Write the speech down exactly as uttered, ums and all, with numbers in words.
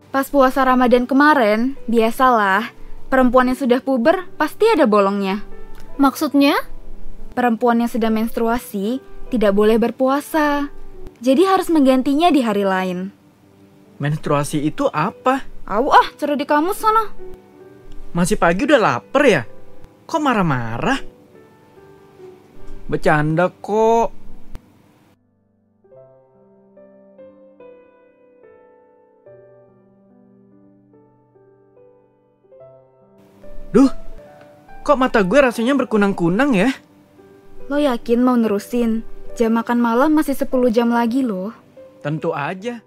Pas puasa Ramadan kemarin, biasalah, perempuan yang sudah puber pasti ada bolongnya. Maksudnya? Perempuan yang sedang menstruasi tidak boleh berpuasa. Jadi harus menggantinya di hari lain. Menstruasi itu apa? Aw ah, cari di kamus sana. Masih pagi udah lapar ya? Kok marah-marah? Bercanda kok. Duh, kok mata gue rasanya berkunang-kunang ya? Lo yakin mau nerusin? Jam makan malam masih sepuluh jam lagi loh. Tentu aja.